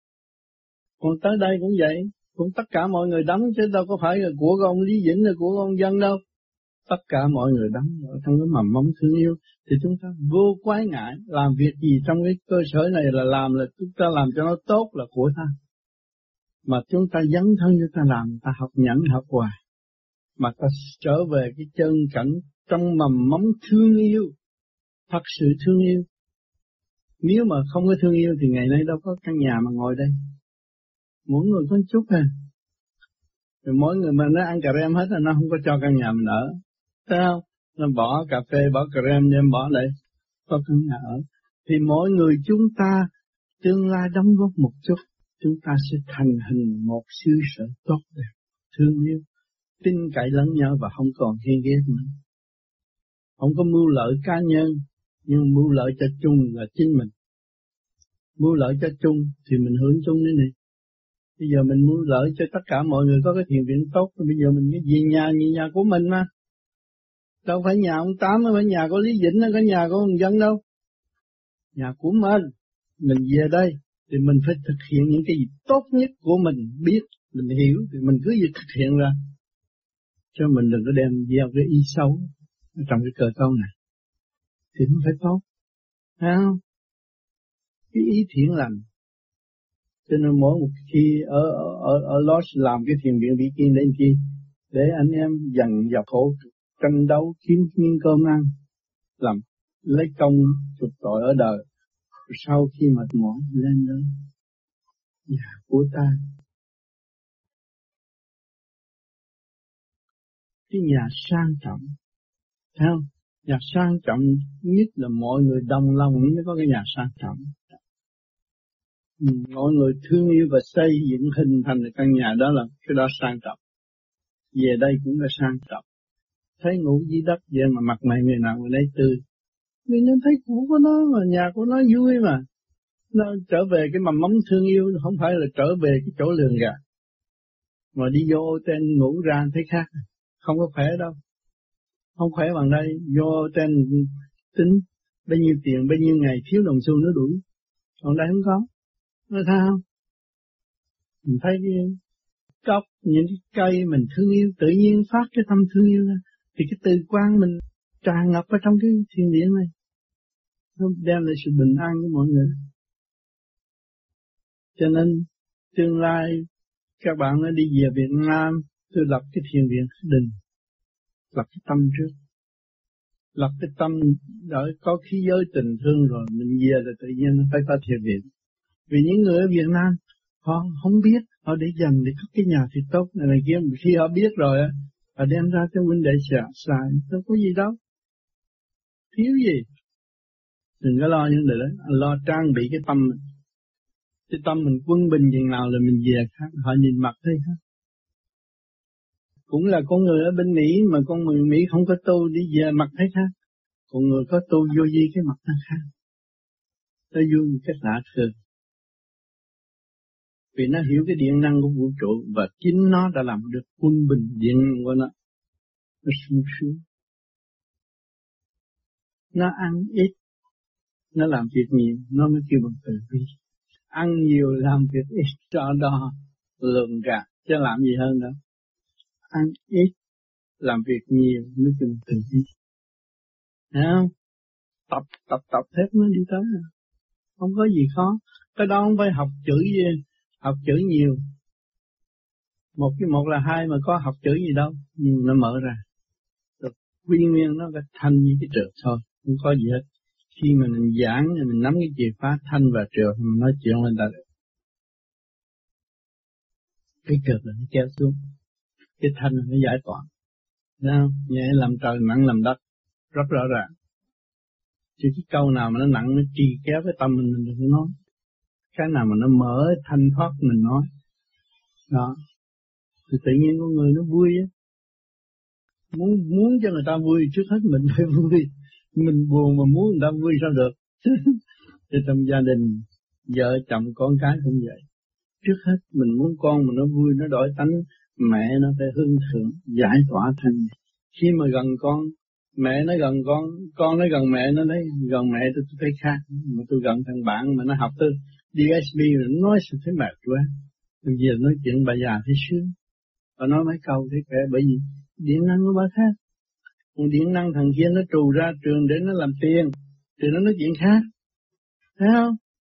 Còn tới đây cũng vậy. Cũng tất cả mọi người đóng chứ đâu có phải là của ông Lý Vĩnh là của ông Dân đâu. Tất cả mọi người đóng ở trong cái mầm móng thương yêu. Thì chúng ta vô quái ngại. Làm việc gì trong cái cơ sở này là làm là chúng ta làm cho nó tốt là của ta. Mà chúng ta dấn thân cho ta làm. Ta học nhẫn học hoài. Mà ta trở về cái chân cảnh trong mầm móng thương yêu. Thật sự thương yêu. Nếu mà không có thương yêu thì ngày nay đâu có căn nhà mà ngồi đây. Mỗi người có chút à. Rồi mỗi người mà nó ăn cà rem hết là nó không có cho căn nhà mình ở. Thấy không? Nó bỏ cà phê, bỏ cà rem đem bỏ lại. Có căn nhà ở. Thì mỗi người chúng ta tương lai đóng góp một chút. Chúng ta sẽ thành hình một xứ sở tốt đẹp, thương yêu, tin cậy lẫn nhau và không còn ghen ghét nữa. Không có mưu lợi cá nhân, nhưng mưu lợi cho chung là chính mình. Mưu lợi cho chung thì mình hưởng chung đấy này. Bây giờ mình mưu lợi cho tất cả mọi người có cái thiền viện tốt, bây giờ mình cái gì nhà như nhà của mình mà. Đâu phải nhà ông Tám, đâu phải nhà của Lý Vĩnh, đâu phải nhà của ông Dân đâu. Nhà của mình, mình về đây thì mình phải thực hiện những cái gì tốt nhất của mình biết, mình hiểu thì mình cứ việc thực hiện ra. Cho mình đừng có đem gieo cái ý xấu trong cái cơ cấu này. Thì nó phải tốt. Thấy không? Cái ý thiện lành. Cho nên mỗi một khi ở ở ở Los làm cái thiền viện Vĩ Kiên đến chi để anh em dần dọc khổ tranh đấu kiếm miếng cơm ăn, làm lấy công chuộc tội ở đời. Rồi sau khi mệt mỏi lên đến nhà của ta, cái nhà sang trọng, thấy không? Nhà sang trọng nhất là mọi người đồng lòng mới có cái nhà sang trọng. Mọi người thương yêu và xây dựng hình thành căn nhà đó là cái đó sang trọng. Về đây cũng là sang trọng. Thấy ngủ dưới đất vậy mà mặt mày người nào người đấy tươi. Vì nó thấy cũ của nó mà nhà của nó vui mà. Nó trở về cái mầm móng thương yêu, không phải là trở về cái chỗ lường gạt. Mà đi vô trên ngủ ra thấy khác. Không có khỏe đâu. Không khỏe bằng đây. Vô trên tính bao nhiêu tiền, bao nhiêu ngày thiếu đồng xu nó đuổi. Còn đây không có. Nó sao? Mình thấy cái cốc, những cái cây mình thương yêu, tự nhiên phát cái tâm thương yêu ra. Thì cái từ quan mình tràn ngập ở trong cái thiên địa này. Nó đem lại sự bình an cho mọi người. Cho nên tương lai các bạn nó đi về Việt Nam, tôi lập cái thiền viện đình, lập cái tâm trước. Lập cái tâm đợi có khí giới tình thương rồi mình về là tự nhiên nó phải có thiền viện. Vì những người ở Việt Nam họ không biết, họ để dành để có cái nhà thì tốt này, này kia, khi họ biết rồi họ đem ra cho huynh đệ xài, xài, đâu có gì đâu, thiếu gì. Đừng có lo những điều đó, lo trang bị cái tâm mình. Cái tâm mình quân bình chừng nào là mình về khác, họ nhìn mặt thấy khác. Cũng là con người ở bên Mỹ mà con người Mỹ không có tu đi về mặt thấy khác. Con người có tu vô vi cái mặt nó khác. Nó vui một cách lạ thường. Vì nó hiểu cái điện năng của vũ trụ và chính nó đã làm được quân bình điện năng của nó. Nó sung sướng. Nó ăn ít, nó làm việc nhiều, nó mới kêu bằng từ bi. Ăn nhiều làm việc ít cho đo lượng gạt, chứ làm gì hơn nữa. Ăn ít, làm việc nhiều mới kêu bằng từ bi. Thấy không? Tập, tập, tập hết mới đi tới. Không có gì khó. Cái đó không phải học chữ gì, học chữ nhiều. Một cái một là hai mà có học chữ gì đâu, nhưng nó mở ra. Rồi quy nguyên nó phải thanh như cái trượt thôi, không có gì hết. Khi mà mình giảng, mình nắm cái chìa khóa thanh và trượt, mình nói chuyện lên ta được. Cái trượt là nó kéo xuống, cái thanh là nó giải tỏa. Thấy không? Nhẹ làm trời, nặng làm đất, rất rõ ràng. Chứ cái câu nào mà nó nặng, nó trì kéo cái tâm mình, mình đừng nói. Cái nào mà nó mở, thanh thoát mình nói. Đó. Thì tự nhiên con người nó vui á. Muốn, muốn cho người ta vui, trước hết mình phải vui. Mình buồn mà muốn người ta vui sao được. Thì trong gia đình, vợ chồng con cái cũng vậy. Trước hết mình muốn con mà nó vui, nó đổi tánh, mẹ nó phải hương thượng, giải tỏa thành. Khi mà gần con, mẹ nó gần con, con nó gần mẹ nó đấy, gần mẹ tôi, tôi thấy khác. Mà tôi gần thằng bạn mà nó học tôi đê ét bê, nó nói sự thấy mệt quá. Bây giờ nói chuyện bà già thấy sướng. Và nói mấy câu thấy khỏe, bởi vì điện năng của bà khác. Còn điện năng thằng kia nó trù ra trường để nó làm tiền, thì nó nói chuyện khác. Thấy không?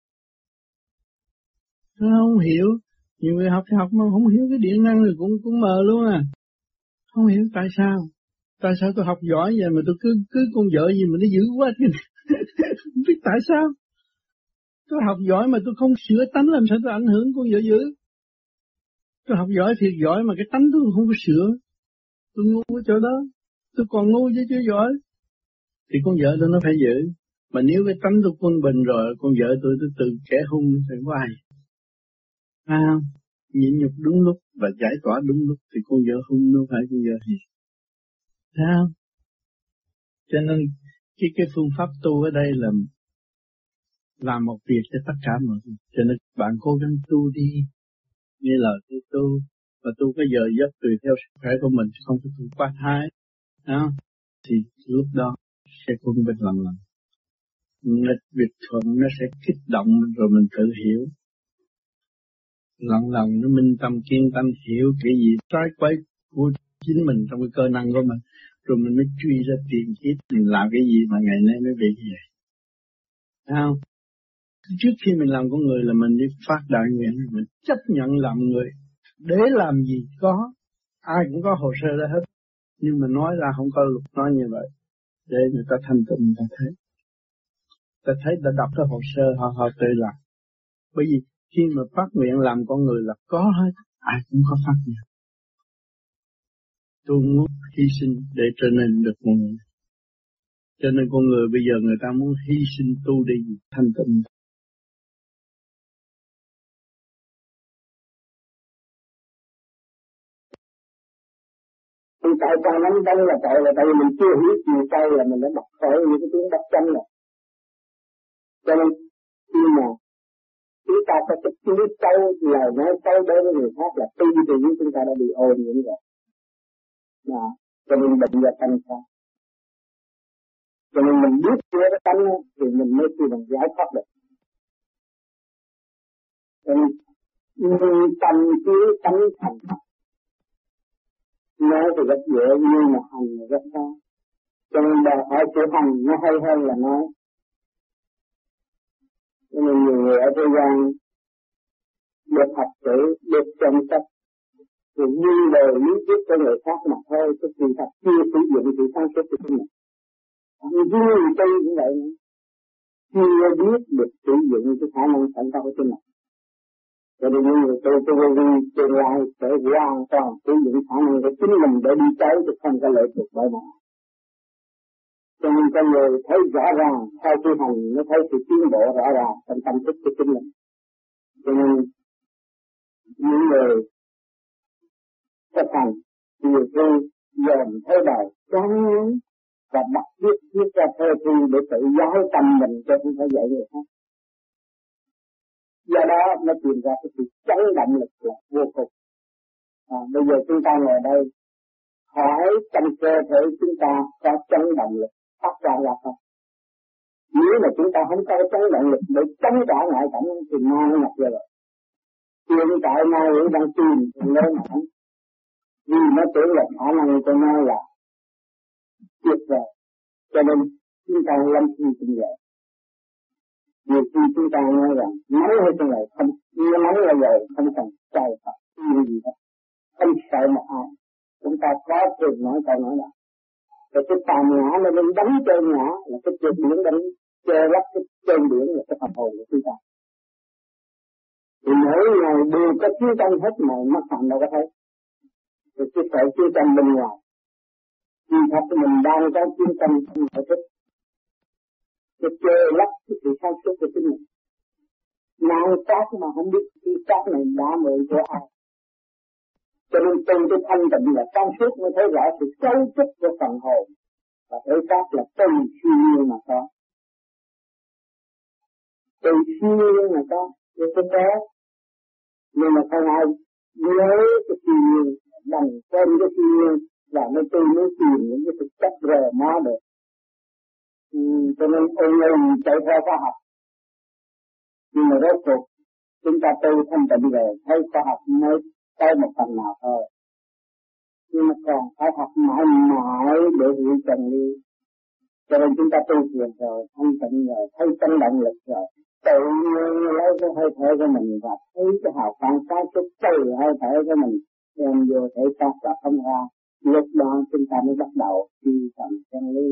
Nó không hiểu. Nhiều người học thì học mà không hiểu cái điện năng thì cũng cũng mờ luôn à. Không hiểu tại sao. Tại sao tôi học giỏi vậy mà tôi cứ cứ con vợ gì mà nó dữ quá. Không biết tại sao. Tôi học giỏi mà tôi không sửa tánh, làm sao tôi ảnh hưởng con vợ dữ. Tôi học giỏi thiệt giỏi mà cái tánh tôi không có sửa. Tôi ngu ở chỗ đó. Tôi còn ngu chứ chưa giỏi. Thì con vợ tôi nó phải giữ. Mà nếu cái tánh tôi quân bình rồi, con vợ tôi tôi tự kẻ hung thì có ai. À, nhịn nhục đúng lúc và giải tỏa đúng lúc thì con vợ hung nó phải con vợ gì. Sao? Cho nên cái, cái phương pháp tu ở đây là làm một việc cho tất cả mọi người. Cho nên bạn cố gắng tu đi. Như lời tôi tu. Và tu cái giờ giấc tùy theo sức khỏe của mình, không có tu quá thái. Đó. Thì lúc đó sẽ quân bình lần lần. Nghịch việc thuận nó sẽ kích động rồi mình tự hiểu. Lần lần nó minh tâm kiên tâm hiểu cái gì trái quấy của chính mình trong cái cơ năng của mình. Rồi mình mới truy ra tìm kiếp mình làm cái gì mà ngày nay mới bị như vậy. Thấy không? Trước khi mình làm con người là mình đi phát đại nguyện, mình chấp nhận làm người. Để làm gì có, ai cũng có hồ sơ ra hết. Nhưng mà nói ra không có luật nói như vậy. Để người ta thanh tịnh người ta thấy. Ta thấy ta đọc cái hồ sơ họ họ tự làm. Bởi vì khi mà phát nguyện làm con người là có hết, ai cũng có phát nguyện. Tôi muốn hy sinh để trở nên được con người. Cho nên con người bây giờ người ta muốn hy sinh tu đi thanh tịnh. Thì tại sao nắm tay là tội là tại vì mình chưa hiểu chiều sâu là mình đã bật khỏi những cái tiếng đắc chánh rồi. Cho nên khi mà chúng ta có cái chiếu sâu, lời nói sâu đối với người khác là tuy tự nhiên chúng ta đã bị ô nhiễm rồi. Đó. Cho nên bệnh và tâm sao. Cho nên mình biết chưa cái tánh thì mình mới khi mình giải thoát được. Cho nên tâm chiếu tánh thành thật. Nói thì rất dễ nhưng mà hành là rất khó. Cho nên đòi hỏi chữ hành nó hay hơn là nói. Cho nên nhiều người ở thế gian được học chữ, được chăm sóc, rồi như lời lý thuyết của người khác mà thôi, cái sự thật chưa sử dụng sự sáng suốt của mình. Như người Tây cũng vậy nữa. Chưa biết được sử dụng cái khả năng sẵn có của chính mình. Cho nên những người tôi tôi vì tương lai sẽ hoàn toàn sử dụng khả năng của chính mình để đi tới chứ không có lệ thuộc bởi nào. Cho nên con người thấy rõ ràng sau khi hành nó thấy sự tiến bộ rõ ràng trong tâm thức của chính mình. Cho nên những người chấp hành chiều thi dòm thấy đời chán ngán và đặt viết viết ra thơ thi để tự giáo tâm mình cho không phải dạy người khác. Do đó nó tìm ra cái sự chấn động lực là vô cùng. À, bây giờ chúng ta ngồi đây hỏi trong cơ thể chúng ta có chấn động lực phát ra là không? Nếu mà chúng ta không có chấn động lực để chống trả ngoại cảnh thì ma nó nhập vô rồi. Hiện tại ma quỷ đang tìm thì lớn hẳn. Vì nó tưởng là khả năng của nó là tuyệt vời. Cho nên chúng ta lâm thi tinh dậy. Nhiều khi chúng ta nói rằng nóng hay trong này không, nó nóng là rồi không cần trời Phật gì hết. Không sợ một ai. Chúng ta có trường nói câu nói đó. Rồi cái tà ngã nó lên đánh chơi ngã là cái trượt biển đánh chơi lắp cái trên biển là cái phần hồn của chúng ta. Thì mỗi ngày đều có chiến tranh hết mà mắt phạm đâu có thấy. Rồi cái sợ chiến tranh bên ngoài. Vì thật mình đang có chiến tranh trong nội thức. Cái chơi lắp cái sự sáng suốt của chính mình. Nàng cát mà không biết cái cát này đã mượn của ai. Cho nên từ cái thanh tịnh là sáng suốt mới thấy rõ sự cấu trúc của phần hồn. Và thấy cát là từ siêu nhiên mà có. Từ siêu nhiên mà có. Nhưng có có. Nhưng mà không ai nhớ cái siêu nhiên. Đành quên cái siêu nhiên. Và mới tôi mới tìm những cái thực chất rờ mó được. Ừ, cho nên ôn lưng chạy theo khoa học. Nhưng mà rốt cuộc chúng ta tu thanh tịnh rồi thấy khoa học mới tới một phần nào thôi. Nhưng mà còn phải học mãi mãi để hiểu chân lý. Cho nên chúng ta tu thiền rồi, thanh tịnh rồi, thấy chân động lực rồi, tự nhiên lấy cái hơi thở của mình và thấy cái hào quang sáng suốt từ hơi thở của mình đem vô thể xác và không ra. Lúc đó chúng ta mới bắt đầu đi tầm chân lý.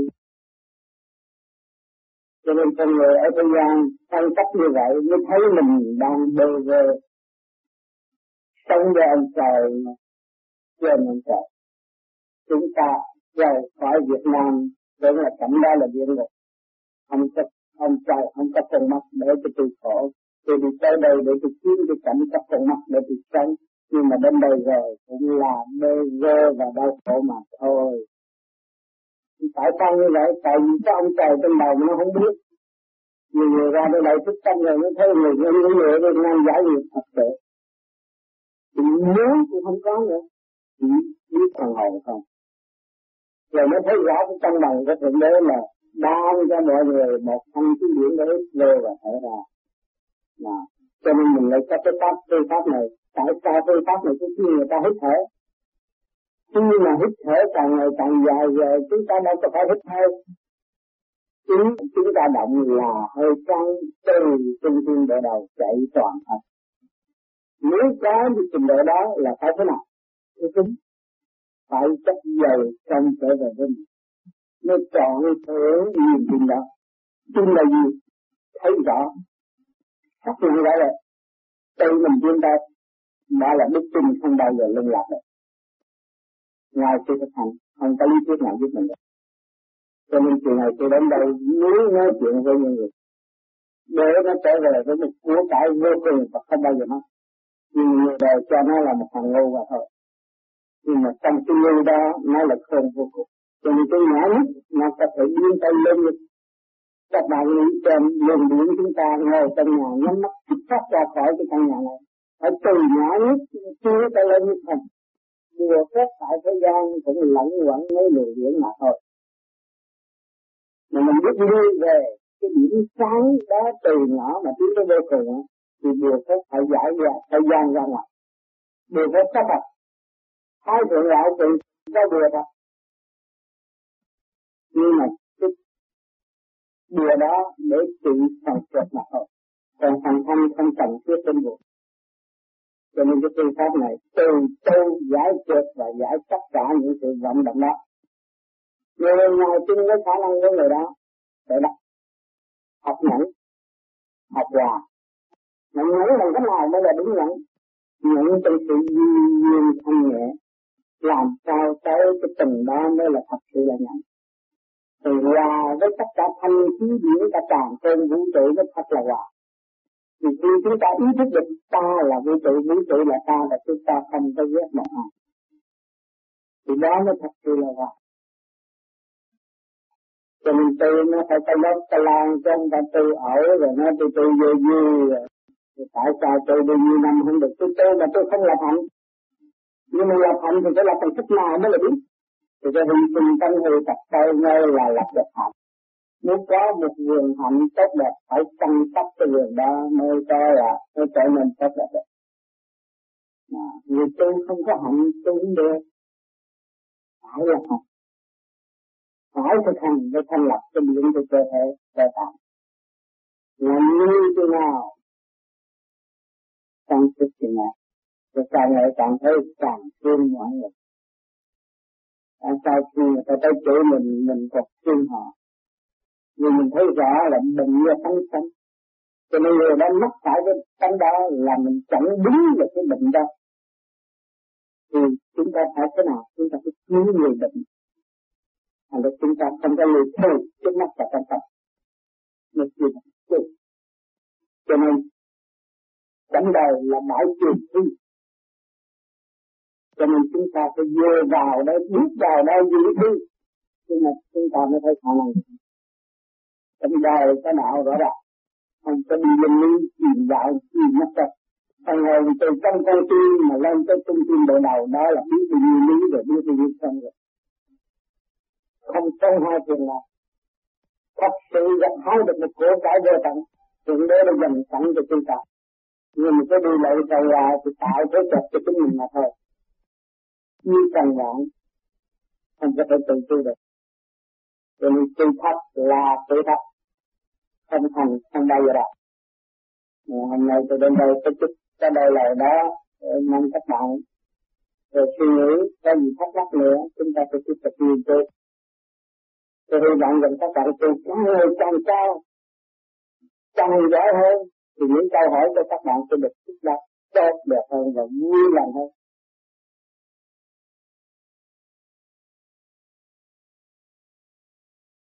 Cho nên con người ở thế gian phân cách như vậy mới thấy mình đang bơ vơ sống với ông trời trên ông trời. Chúng ta rời khỏi Việt Nam tưởng là cảnh đó là địa ngục. Không có ông trời không có con mắt để cho tôi khổ. Tôi đi tới đây để tôi kiếm cái cảnh có con mắt để tôi sống. Nhưng mà đến đây rồi cũng là bơ vơ và đau khổ mà thôi. Tại sao như vậy? Tại vì có ông trời trên đầu nó không biết. Nhiều người ra đây lại thức tâm rồi nó thấy người những người người đây đang giải nghiệp thật sự. Thì muốn cũng không có nữa. Chỉ biết phần hồn không. Rồi mới thấy rõ cái căn bằng của Thượng Đế là đang cho mọi người một thanh cái điển để lê và thở ra. Nào, cho nên mình lại có cái pháp, phương pháp này. Tại sao phương pháp này cứ khi người ta hít thở? Khi mà hít thở càng ngày càng dài rồi chúng ta đâu có phải hít hơi. Chính chúng ta động là hơi trăng từ trung tâm bộ đầu chạy toàn thân. Nếu có cái trình độ đó là phải thế nào? Cái tính phải chất dày trong trở về với mình. Nó chọn thưởng niềm tin đó. Tin là gì? Thấy rõ. Xác nhận rõ rồi. Từ mình tin ta đã là đức tin không bao giờ lưng lạc được. Ngoài sự thực hành, không có lý thuyết nào giúp mình được. Cho nên chuyện này tôi đến đây muốn nói chuyện với những người để nó trở về với một của cải vô cùng và không bao giờ mất. Nhưng người đời cho nó là một thằng ngu và thôi. Nhưng mà trong cái ngu đó nó là khôn vô cùng. Cho nên cái nhỏ nhất nó có thể biến tay lên được. Các bạn nghĩ trên luồng điển chúng ta ngồi trong nhà nhắm mắt thích phát ra khỏi cái căn nhà này. Ở từ nhỏ nhất chưa tay lên như thần. Vừa phép tại thế gian cũng lẫn quẩn mấy luồng điển mà thôi. Mà mình biết đi về cái điểm sáng đó từ nhỏ mà tiến tới vô cùng á, thì điều phép phải giải ra, phải gian ra ngoài. Điều phép sắp đặt. Hai thượng lão thì có điều đó. Nhưng mà cái điều đó để trị phần trượt mà thôi. Còn phần thanh không cần thiết trên buộc. Cho nên cái phương pháp này từ tu giải trượt và giải tất cả những sự vận động đó. Người nào tin với khả năng của người đó để đọc, học nhẫn, học hòa. Mà nhẫn bằng cách nào mới là đúng nhẫn? Nhẫn trong sự duy nhiên thanh nhẹ, làm sao tới cái tình đó mới là thật sự là nhẫn. Thì hòa với tất cả thanh khí điển cả tràn trên vũ trụ mới thật là hòa. Thì khi chúng ta ý thức được ta là vũ trụ, vũ trụ là ta và chúng ta không có ghét một ai. Thì đó mới thật sự là hòa. Cho nên tu nó phải có lớp ta lan cho ông ta tu ẩu rồi nó tu tu vô vui rồi. Thì tại sao tôi bao nhiêu năm không được tôi tu mà tôi không lập hạnh. Nhưng mà lập hạnh thì phải lập bằng cách nào mới là biết. Thì cái hình sinh tâm hư tập tay ngay là lập được hạnh. Nếu có một vườn hạnh tốt đẹp phải chăm sóc cái vườn đó mới có là mới trở nên tốt đẹp được. Người tu không có hạnh tu không được. Phải là hạnh. Phải thực hành để thành lập cái điện của cơ thể cơ tạng. Làm như thế nào? Trong sức thì nào? Rồi càng ngày càng thấy càng thương mọi người. À, sau khi người ta tới chỗ mình, mình còn thương họ. Nhưng mình thấy rõ là bệnh như tánh sống. Cho nên người đã mắc phải cái tánh đó là mình chẳng đúng được cái bệnh đó. Thì chúng ta phải thế nào? Chúng ta phải cứu người bệnh. Thành ra chúng ta không có người thơ trước mắt và trong tâm. Nó chưa được. Cho nên cảnh đời là bãi trường thi. Cho nên chúng ta phải vô vào đó, bước vào đó giữ thi. Nhưng mà chúng ta mới thấy khả năng. Cảnh đời có đạo rõ ràng. Không có đi lên núi chìm dạo chìm mất rồi. Phần hồn từ trong con tim mà lên tới trung tim bộ đầu đó là biết bao nhiêu lý rồi biết bao nhiêu sân rồi. Không trong hai chuyện nào. Thật sự gặp hai được một cổ cải vô tận. Chuyện đó là dành sẵn cho chúng ta. Nhưng mà cái đi lợi cầu là thì tạo thế chật cho chính mình mà thôi. Như cần vạn không có thể tự tu được. Cho nên tu thấp là tự thấp. Không thành không bao giờ đạt. Hôm nay tôi đến đây tôi chúc cái đời lời đó mong các bạn rồi suy nghĩ có gì thắc mắc nữa chúng ta sẽ tiếp tục nghiên cứu. Tôi hy vọng rằng các bạn tu càng ngày càng cao, càng giỏi hơn thì những câu hỏi của các bạn sẽ được thích đáp tốt đẹp hơn và vui lòng hơn.